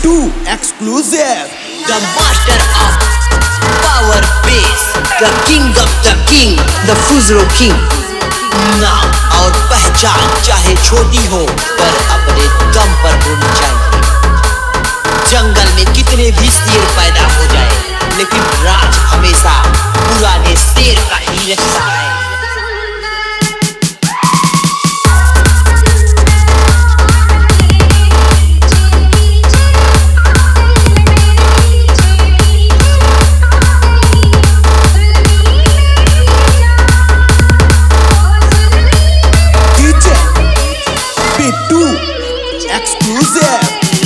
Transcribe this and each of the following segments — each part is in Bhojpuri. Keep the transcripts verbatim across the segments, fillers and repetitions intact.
Bittu exclusive. The master of power bass, the king of the king, the Fuzro king. नाम और पहचान चाहे छोटी हो पर अपने दम पर होनी चाहिए। जंगल में कितने भी शेर पैदा हो जाए लेकिन राज हमेशा पुराने शेर का ही रहता है। Bittu exclusive.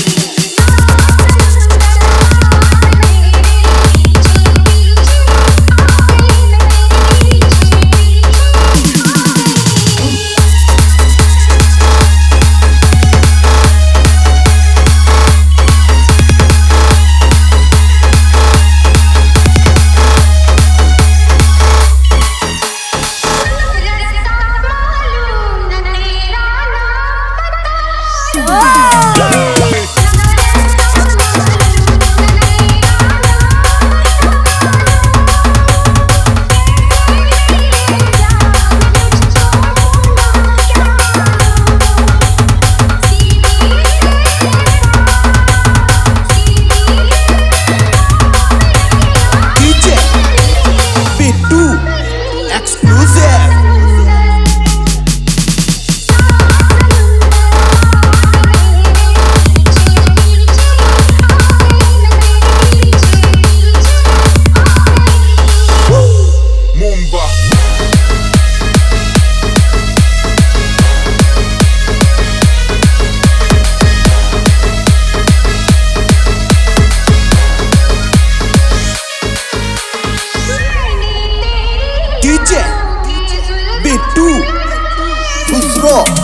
Bittu exclusive. D J Bittu Fuzro.